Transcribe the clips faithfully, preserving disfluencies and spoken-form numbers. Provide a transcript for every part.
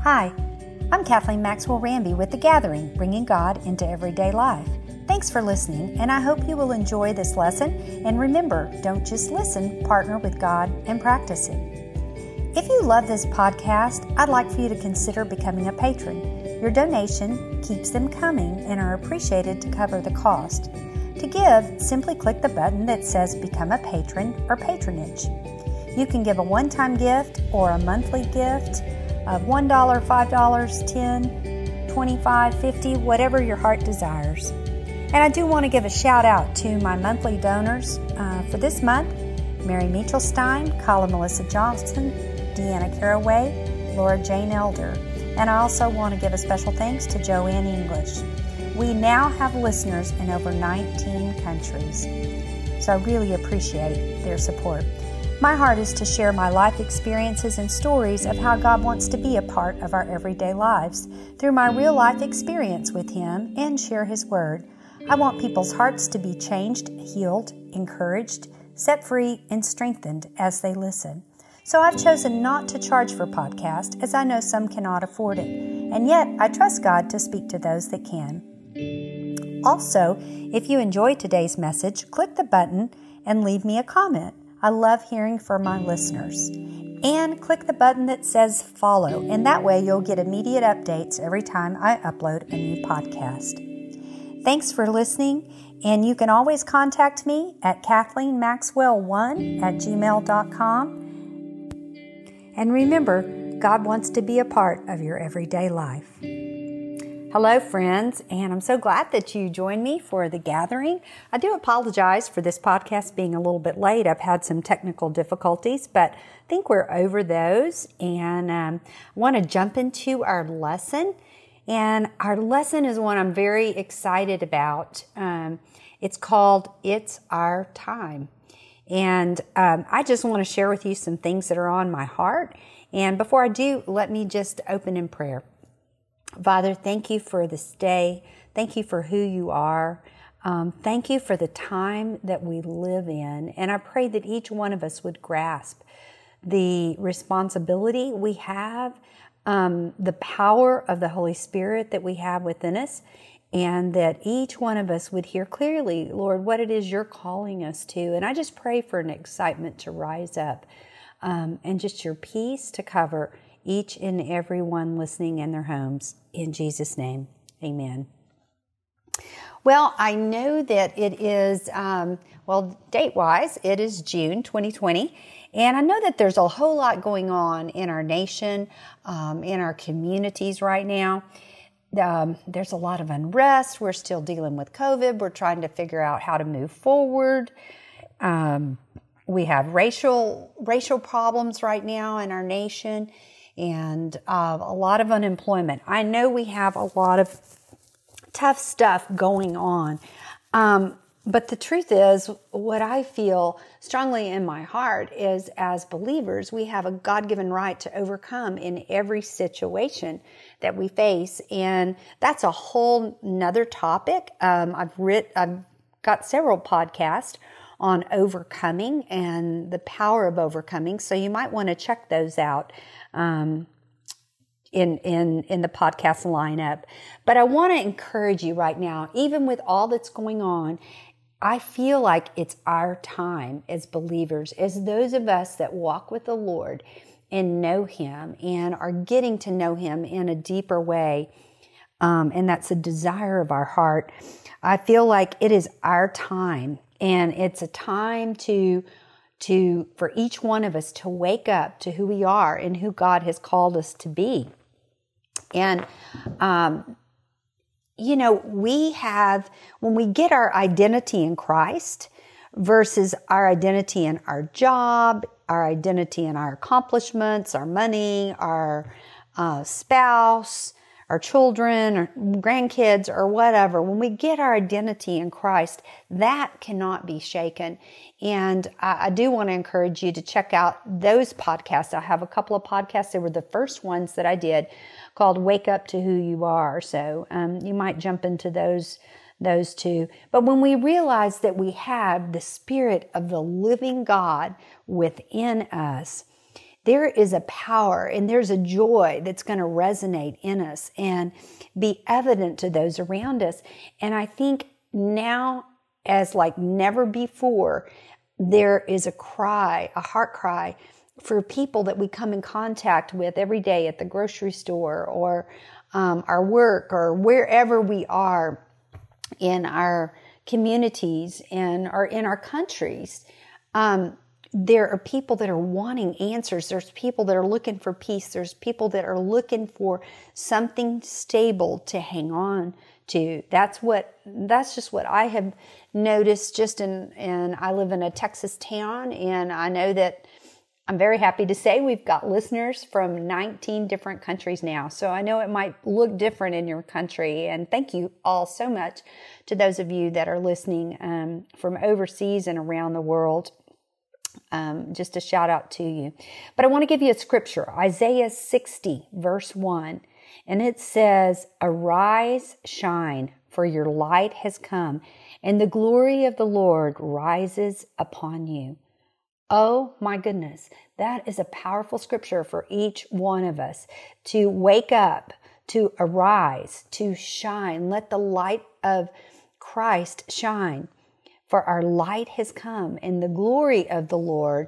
Hi, I'm Kathleen Maxwell Ramby with The Gathering, bringing God into everyday life. Thanks for listening, and I hope you will enjoy this lesson. And remember, don't just listen, partner with God and practice it. If you love this podcast, I'd like for you to consider becoming a patron. Your donation keeps them coming and are appreciated to cover the cost. To give, simply click the button that says Become a Patron or Patronage. You can give a one-time gift or a monthly gift of one dollar, five dollars, ten dollars, twenty-five dollars, fifty dollars, whatever your heart desires. And I do want to give a shout out to my monthly donors uh, for this month: Mary Michelstein, Kala Melissa Johnson, Deanna Caraway, Laura Jane Elder. And I also want to give a special thanks to Joanne English. We now have listeners in over nineteen countries, so I really appreciate their support. My heart is to share my life experiences and stories of how God wants to be a part of our everyday lives through my real life experience with Him and share His Word. I want people's hearts to be changed, healed, encouraged, set free, and strengthened as they listen. So I've chosen not to charge for podcast, as I know some cannot afford it, and yet I trust God to speak to those that can. Also, if you enjoyed today's message, click the button and leave me a comment. I love hearing from my listeners. And click the button that says follow, and that way you'll get immediate updates every time I upload a new podcast. Thanks for listening, and you can always contact me at kathleen maxwell one at gmail dot com. And remember, God wants to be a part of your everyday life. Hello, friends, and I'm so glad that you joined me for The Gathering. I do apologize for this podcast being a little bit late. I've had some technical difficulties, but I think we're over those, and um, I want to jump into our lesson. And our lesson is one I'm very excited about. Um, it's called It's Our Time. And um, I just want to share with you some things that are on my heart. And before I do, let me just open in prayer. Father, thank you for this day. Thank you for who you are. Um, thank you for the time that we live in. And I pray that each one of us would grasp the responsibility we have, um, the power of the Holy Spirit that we have within us, and that each one of us would hear clearly, Lord, what it is you're calling us to. And I just pray for an excitement to rise up, um, and just your peace to cover each and every one listening in their homes. In Jesus' name, amen. Well, I know that it is, um, well, date-wise, it is June twenty twenty, and I know that there's a whole lot going on in our nation, um, in our communities right now. Um, there's a lot of unrest. We're still dealing with COVID. We're trying to figure out how to move forward. Um, we have racial racial problems right now in our nation, and uh, a lot of unemployment. I know we have a lot of tough stuff going on. Um, but the truth is, what I feel strongly in my heart is, as believers, we have a God-given right to overcome in every situation that we face. And that's a whole nother topic. Um, I've writ, I've got several podcasts on overcoming and the power of overcoming. So you might want to check those out um, in, in, in the podcast lineup. But I want to encourage you right now, even with all that's going on, I feel like it's our time as believers, as those of us that walk with the Lord and know Him and are getting to know Him in a deeper way. Um, and that's a desire of our heart. I feel like it is our time, and it's a time to, to, for each one of us to wake up to who we are and who God has called us to be. And, um, you know, we have, when we get our identity in Christ versus our identity in our job, our identity in our accomplishments, our money, our uh, spouse, our children, or grandkids, or whatever, when we get our identity in Christ, that cannot be shaken. And I, I do want to encourage you to check out those podcasts. I have a couple of podcasts. They were the first ones that I did, called Wake Up to Who You Are. So um, you might jump into those those two. But when we realize that we have the Spirit of the living God within us, there is a power and there's a joy that's going to resonate in us and be evident to those around us. And I think now, as like never before, there is a cry, a heart cry for people that we come in contact with every day at the grocery store or um, our work or wherever we are in our communities and or in our countries. Um, there are people that are wanting answers. There's people that are looking for peace. There's people that are looking for something stable to hang on to. That's what, that's just what I have noticed just in, and I live in a Texas town, and I know that I'm very happy to say we've got listeners from nineteen different countries now. So I know it might look different in your country. And thank you all so much to those of you that are listening um, from overseas and around the world. Um, just a shout out to you. But I want to give you a scripture, Isaiah sixty, verse one. And it says, "Arise, shine, for your light has come, and the glory of the Lord rises upon you." Oh my goodness, that is a powerful scripture for each one of us to wake up, to arise, to shine. Let the light of Christ shine. For our light has come, and the glory of the Lord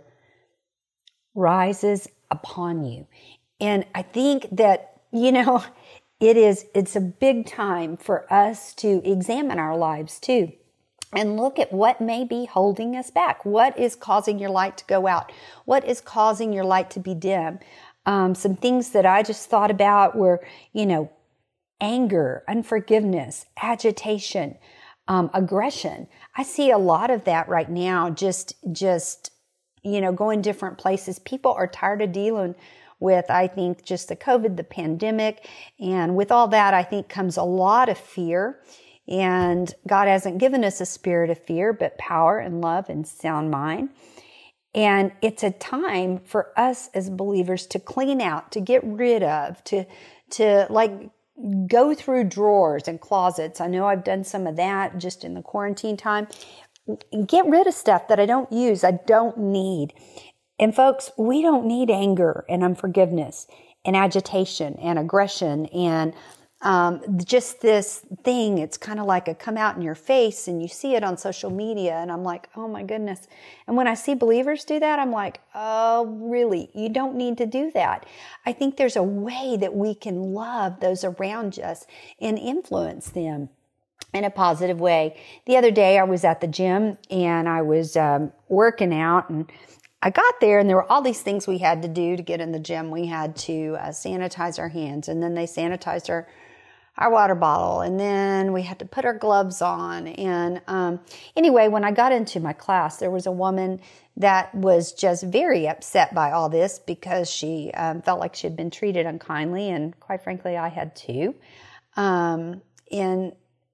rises upon you. And I think that, you know, it is, it's a big time for us to examine our lives too. And look at what may be holding us back. What is causing your light to go out? What is causing your light to be dim? Um, some things that I just thought about were, you know, anger, unforgiveness, agitation, um, aggression. I see a lot of that right now, just, just, you know, going different places. People are tired of dealing with, I think, just the COVID, the pandemic. And with all that, I think comes a lot of fear. And God hasn't given us a spirit of fear, but power and love and sound mind. And it's a time for us as believers to clean out, to get rid of, to, to like go through drawers and closets. I know I've done some of that just in the quarantine time. Get rid of stuff that I don't use, I don't need. And folks, we don't need anger and unforgiveness and agitation and aggression and Um, just this thing. It's kind of like a come out in your face, and you see it on social media, and I'm like, oh my goodness. And when I see believers do that, I'm like, oh, really? You don't need to do that. I think there's a way that we can love those around us and influence them in a positive way. The other day I was at the gym and I was um, working out, and I got there and there were all these things we had to do to get in the gym. We had to uh, sanitize our hands, and then they sanitized our our water bottle, and then we had to put our gloves on. And um, anyway, when I got into my class, there was a woman that was just very upset by all this because she um, felt like she had been treated unkindly, and quite frankly, I had too. Um, and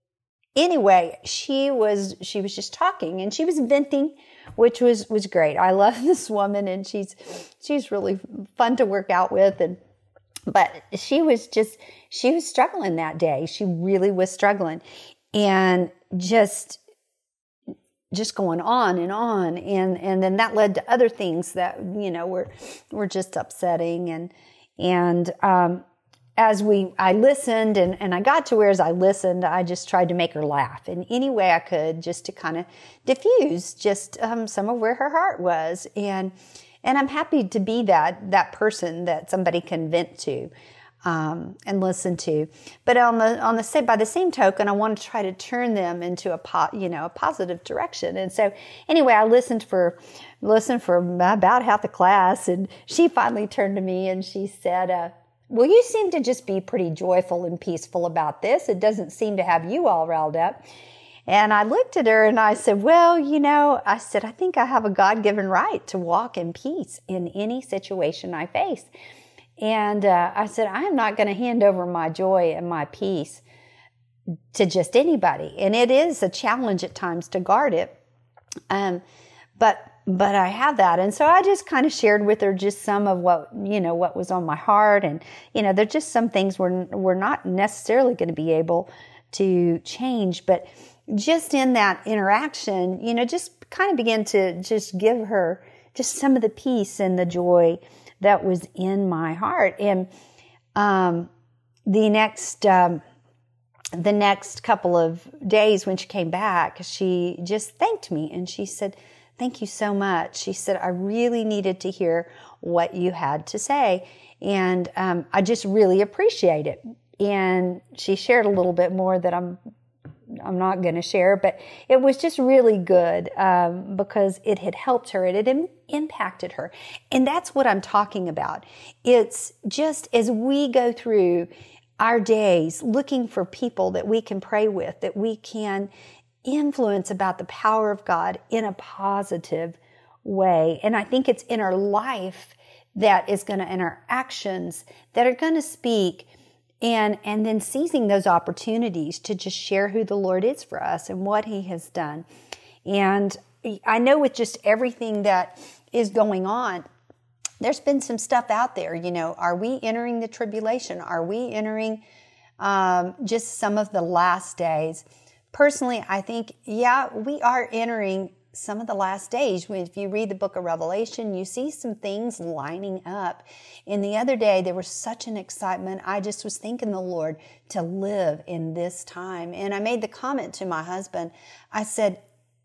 anyway, she was she was just talking, and she was venting, which was was great. I love this woman, and she's she's really fun to work out with, and. But she was just, she was struggling that day. She really was struggling, and just, just going on and on. And, and then that led to other things that, you know, were, were just upsetting. And, and, um, as we, I listened and, and I got to where as I listened, I just tried to make her laugh in any way I could, just to kind of diffuse just, um, some of where her heart was. And, And I'm happy to be that that person that somebody can vent to um, and listen to. But on the on the same by the same token, I want to try to turn them into a po- you know a positive direction. And so anyway, I listened for listened for about half the class, and she finally turned to me and she said, uh, "Well, you seem to just be pretty joyful and peaceful about this. It doesn't seem to have you all riled up." And I looked at her and I said, well, you know, I said, I think I have a God-given right to walk in peace in any situation I face. And uh, I said, I am not going to hand over my joy and my peace to just anybody. And it is a challenge at times to guard it. Um, but but I have that. And so I just kind of shared with her just some of what, you know, what was on my heart. And, you know, there's just some things we're, we're not necessarily going to be able to change, but just in that interaction, you know, just kind of begin to just give her just some of the peace and the joy that was in my heart. And um, the next um, the next couple of days when she came back, she just thanked me, and she said, "Thank you so much." She said, "I really needed to hear what you had to say, and um, I just really appreciate it." And she shared a little bit more that I'm I'm not going to share, but it was just really good um, because it had helped her. It had im- impacted her. And that's what I'm talking about. It's just as we go through our days looking for people that we can pray with, that we can influence about the power of God in a positive way. And I think it's in our life that is going to, in our actions that are going to speak. And and then seizing those opportunities to just share who the Lord is for us and what He has done. And I know with just everything that is going on, there's been some stuff out there. You know, are we entering the tribulation? Are we entering um, just some of the last days? Personally, I think, yeah, we are entering some of the last days. If you read the book of Revelation, you see some things lining up. And the other day, there was such an excitement. I just was thanking the Lord to live in this time. And I made the comment to my husband. I said,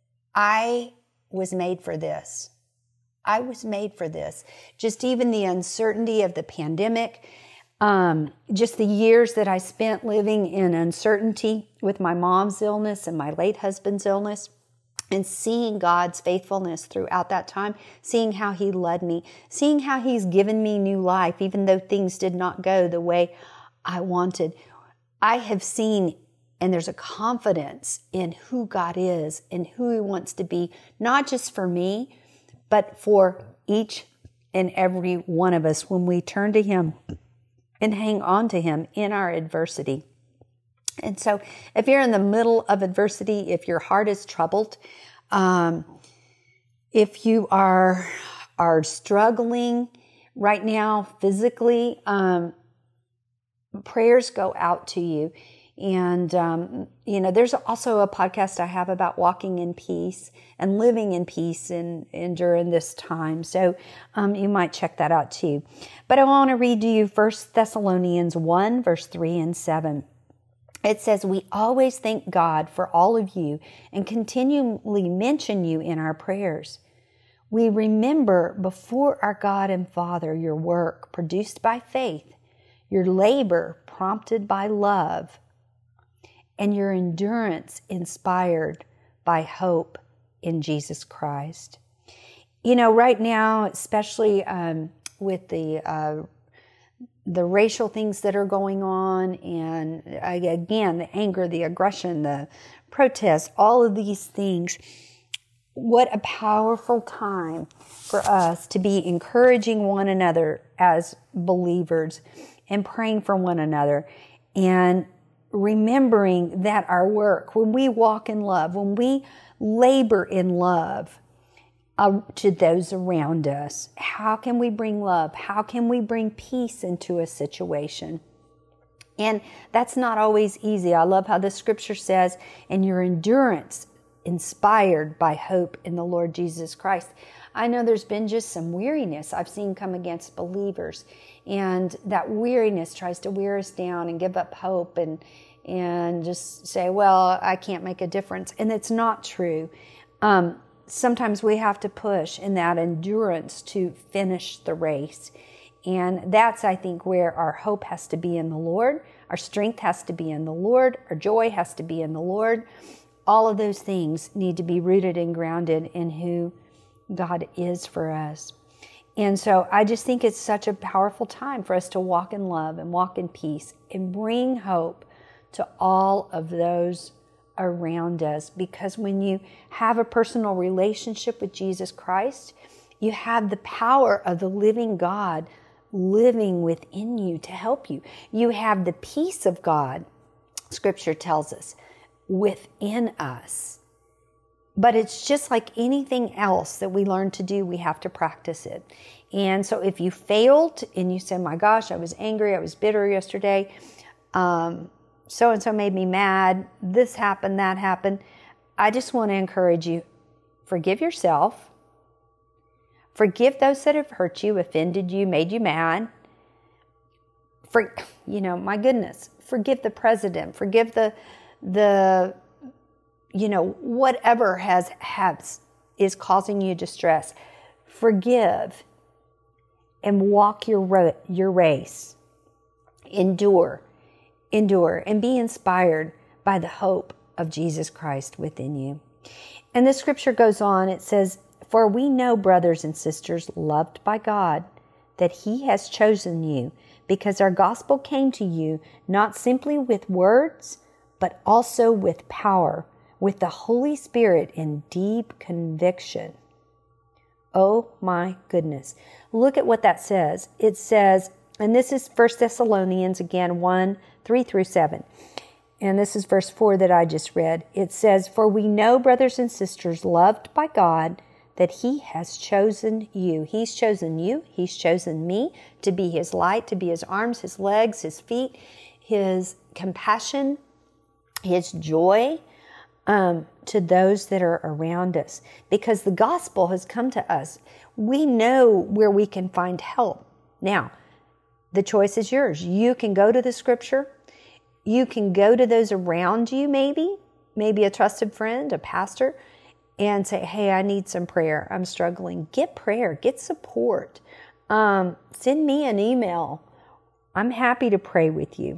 I was made for this. I was made for this. Just even the uncertainty of the pandemic, um, just the years that I spent living in uncertainty with my mom's illness and my late husband's illness, and seeing God's faithfulness throughout that time, seeing how He led me, seeing how He's given me new life, even though things did not go the way I wanted. I have seen, and there's a confidence in who God is and who He wants to be, not just for me, but for each and every one of us when we turn to Him and hang on to Him in our adversity. And so if you're in the middle of adversity, if your heart is troubled, um, if you are are struggling right now physically, um, prayers go out to you. And, um, you know, there's also a podcast I have about walking in peace and living in peace in, in during this time. So um, you might check that out too. But I want to read to you First Thessalonians one, verse three and seven. It says, "We always thank God for all of you and continually mention you in our prayers. We remember before our God and Father your work produced by faith, your labor prompted by love, and your endurance inspired by hope in Jesus Christ." You know, right now, especially um, with the uh, the racial things that are going on, and again, the anger, the aggression, the protests, all of these things. What a powerful time for us to be encouraging one another as believers and praying for one another and remembering that our work, when we walk in love, when we labor in love, Uh, to those around us. How can we bring love? How can we bring peace into a situation? And that's not always easy. I love how the scripture says, "And your endurance inspired by hope in the Lord Jesus Christ." I know there's been just some weariness I've seen come against believers, and that weariness tries to wear us down and give up hope and and just say, well, I can't make a difference. And it's not true. Um, Sometimes we have to push in that endurance to finish the race. And that's, I think, where our hope has to be in the Lord. Our strength has to be in the Lord. Our joy has to be in the Lord. All of those things need to be rooted and grounded in who God is for us. And so I just think it's such a powerful time for us to walk in love and walk in peace and bring hope to all of those around us, because when you have a personal relationship with Jesus Christ, you have the power of the living God living within you to help you. You have the peace of God, Scripture tells us, within us. But it's just like anything else that we learn to do, we have to practice it. And so if you failed and you said, my gosh, I was angry, I was bitter yesterday, um, so-and-so made me mad, this happened, that happened. I just want to encourage you, forgive yourself, Forgive those that have hurt you, offended you, made you mad. For, you know, my goodness, forgive the president, forgive the, the, you know, whatever has, has is causing you distress. Forgive and walk your ro- your race. Endure, endure, and be inspired by the hope of Jesus Christ within you. And the scripture goes on, it says, for we know, brothers and sisters, loved by God, that he has chosen you, because our gospel came to you not simply with words, but also with power, with the Holy Spirit in deep conviction. Oh my goodness. Look at what that says. It says, and this is First Thessalonians again, one, three through seven. And this is verse four that I just read. It says, for we know, brothers and sisters, loved by God, that he has chosen you. He's chosen you. He's chosen me to be his light, to be his arms, his legs, his feet, his compassion, his joy, um, to those that are around us. Because the gospel has come to us. We know where we can find help. Now, the choice is yours. You can go to the scripture. You can go to those around you, maybe, maybe a trusted friend, a pastor, and say, hey, I need some prayer. I'm struggling. Get prayer. Get support. Um, send me an email. I'm happy to pray with you.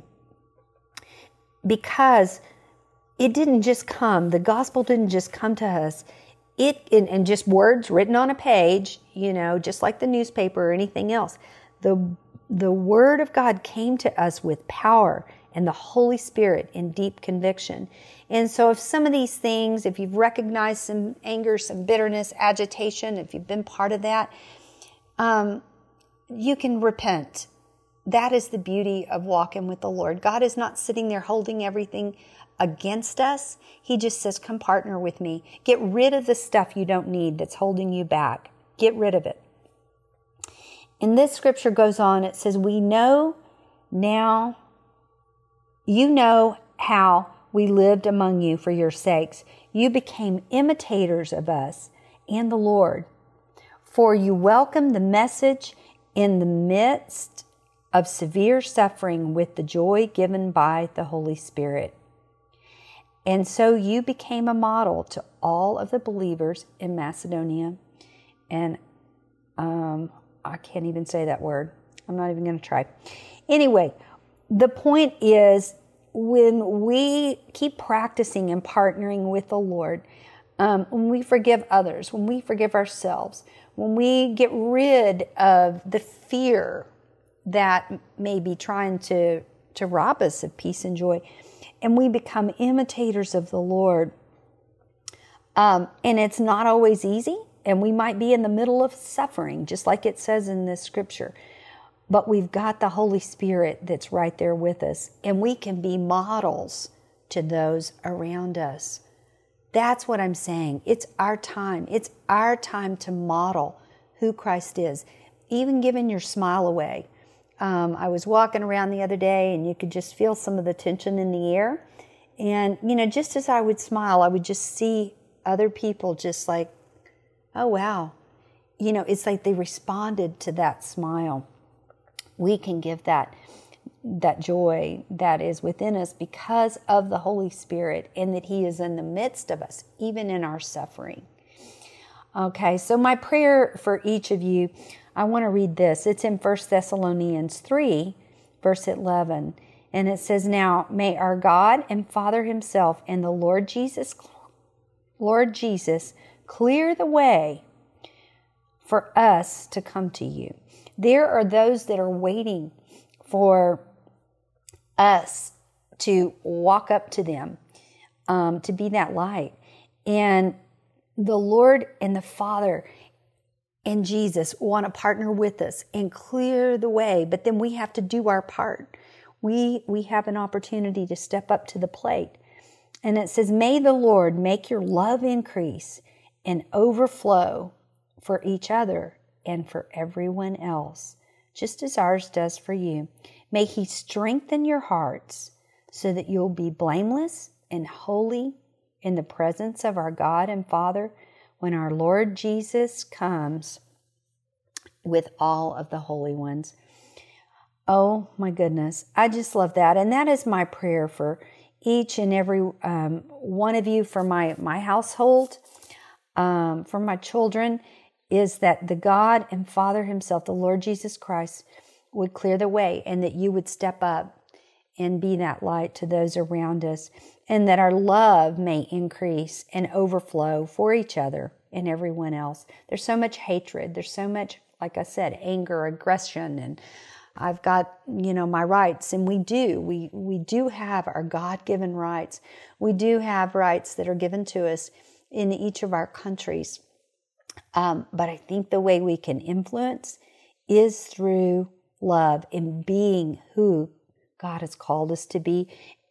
Because it didn't just come. The gospel didn't just come to us. It and, and just words written on a page, you know, just like the newspaper or anything else. The, the word of God came to us with power and the Holy Spirit in deep conviction. And so if some of these things, if you've recognized some anger, some bitterness, agitation, if you've been part of that, um, you can repent. That is the beauty of walking with the Lord. God is not sitting there holding everything against us. He just says, come partner with me. Get rid of the stuff you don't need that's holding you back. Get rid of it. And this scripture goes on. It says, we know now, you know how we lived among you for your sakes. You became imitators of us and the Lord. For you welcomed the message in the midst of severe suffering with the joy given by the Holy Spirit. And so you became a model to all of the believers in Macedonia. And um, I can't even say that word. I'm not even going to try. Anyway, the point is, when we keep practicing and partnering with the Lord, um, when we forgive others, when we forgive ourselves, when we get rid of the fear that may be trying to, to rob us of peace and joy, and we become imitators of the Lord, um, and it's not always easy, and we might be in the middle of suffering, just like it says in this scripture. But we've got the Holy Spirit that's right there with us, and we can be models to those around us. That's what I'm saying. It's our time. It's our time to model who Christ is, even giving your smile away. Um, I was walking around the other day, and you could just feel some of the tension in the air. And, you know, just as I would smile, I would just see other people just like, oh, wow. You know, it's like they responded to that smile. We can give that that joy that is within us because of the Holy Spirit, and that he is in the midst of us, even in our suffering. Okay, so my prayer for each of you, I want to read this. It's in First Thessalonians three, verse eleven. And it says, now may our God and Father himself and the Lord Jesus, Lord Jesus clear the way for us to come to you. There are those that are waiting for us to walk up to them, um, to be that light. And the Lord and the Father and Jesus want to partner with us and clear the way, but then we have to do our part. We, we have an opportunity to step up to the plate. And it says, may the Lord make your love increase and overflow for each other and for everyone else, just as ours does for you. May he strengthen your hearts so that you'll be blameless and holy in the presence of our God and Father when our Lord Jesus comes with all of the holy ones. Oh my goodness. I just love that. And that is my prayer for each and every um, one of you, for my, my household, um, for my children, is that the God and Father himself, the Lord Jesus Christ, would clear the way, and that you would step up and be that light to those around us, and that our love may increase and overflow for each other and everyone else. There's so much hatred. There's so much, like I said, anger, aggression, and I've got, you know, my rights, and we do. We we do have our God-given rights. We do have rights that are given to us in each of our countries. Um, but I think the way we can influence is through love and being who God has called us to be,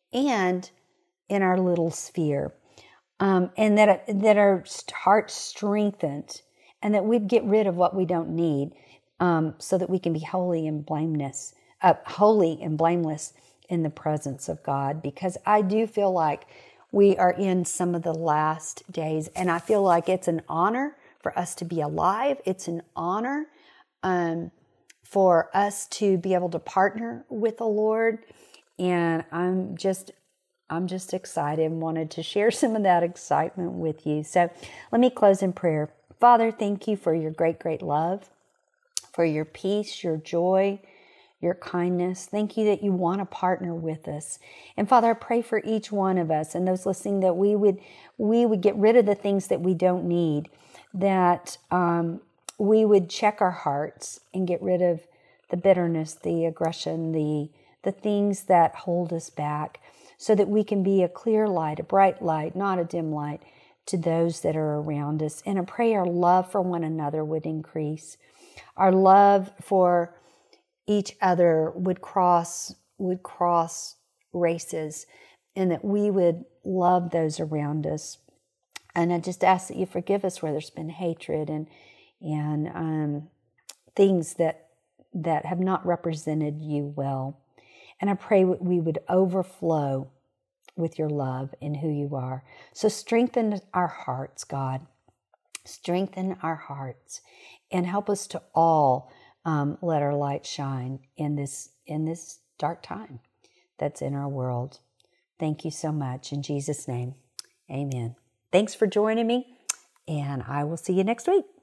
and in our little sphere. Um, and that that our hearts strengthened, and that we'd get rid of what we don't need, um, so that we can be holy and blameless, uh, holy and blameless in the presence of God. Because I do feel like we are in some of the last days, and I feel like it's an honor for us to be alive. It's an honor um, for us to be able to partner with the Lord, and I'm just I'm just excited and wanted to share some of that excitement with you. So let me close in prayer. Father, thank you for your great, great love, for your peace, your joy, your kindness. Thank you that you want to partner with us. And Father, I pray for each one of us and those listening, that we would we would get rid of the things that we don't need, that um, we would check our hearts and get rid of the bitterness, the aggression, the the things that hold us back, so that we can be a clear light, a bright light, not a dim light, to those that are around us. And I pray our love for one another would increase. Our love for each other would cross would cross races, and that we would love those around us. And I just ask that you forgive us where there's been hatred and and um, things that that have not represented you well. And I pray we would overflow with your love and who you are. So strengthen our hearts, God. Strengthen our hearts, and help us to all um, let our light shine in this in this dark time that's in our world. Thank you so much. In Jesus' name, amen. Thanks for joining me, and I will see you next week.